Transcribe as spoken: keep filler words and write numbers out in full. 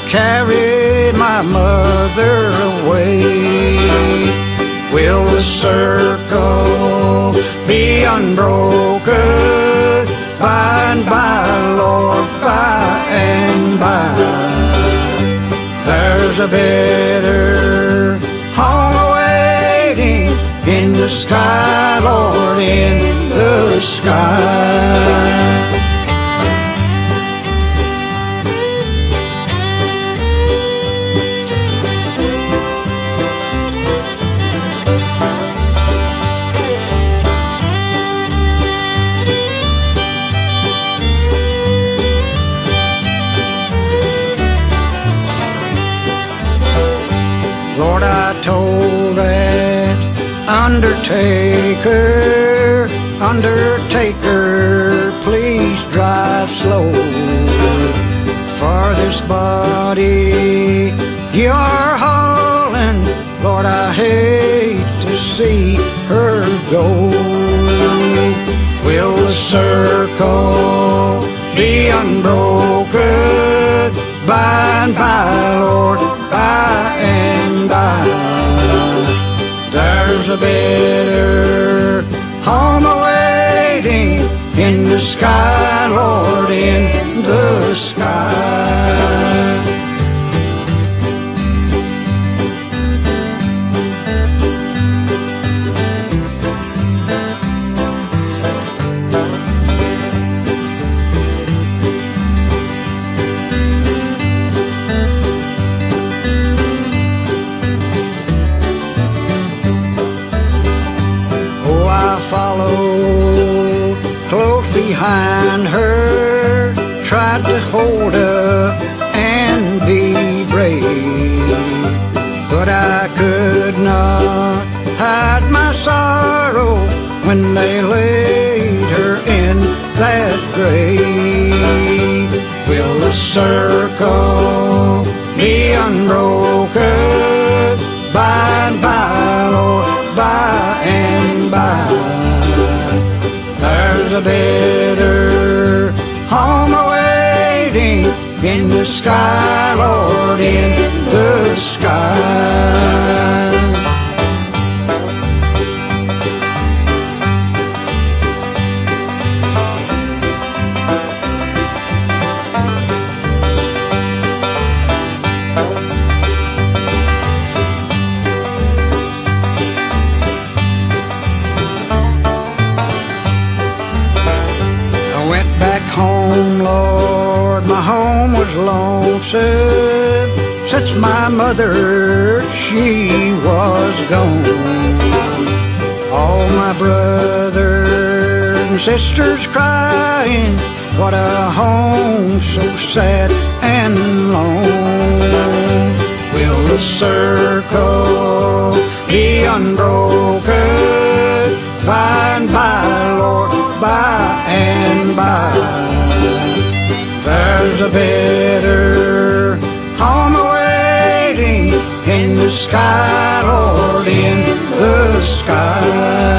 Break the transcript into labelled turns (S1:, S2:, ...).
S1: carried my mother away. Will the circle be unbroken by and by, Lord, by and by? There's a better home awaiting in the sky, Lord, in the sky. Lord, I told that undertaker, undertaker, please drive slow. For this body you're hauling, Lord, I hate to see her go. Will the circle be unbroken by and by, Lord, by and by? There's a better home awaiting in the sky, Lord, in the sky. Followed close behind her, tried to hold up and be brave, but I could not hide my sorrow when they laid her in that grave. Will the circle be unbroken by and by, Lord, by and by? There's a better home awaiting in the sky, Lord, in the sky. Home, Lord, my home was lonesome since my mother, she was gone. All my brothers and sisters crying, what a home so sad and lone. Will the circle be unbroken by and by, Lord, by and by? There's a better home awaiting in the sky, Lord, in the sky.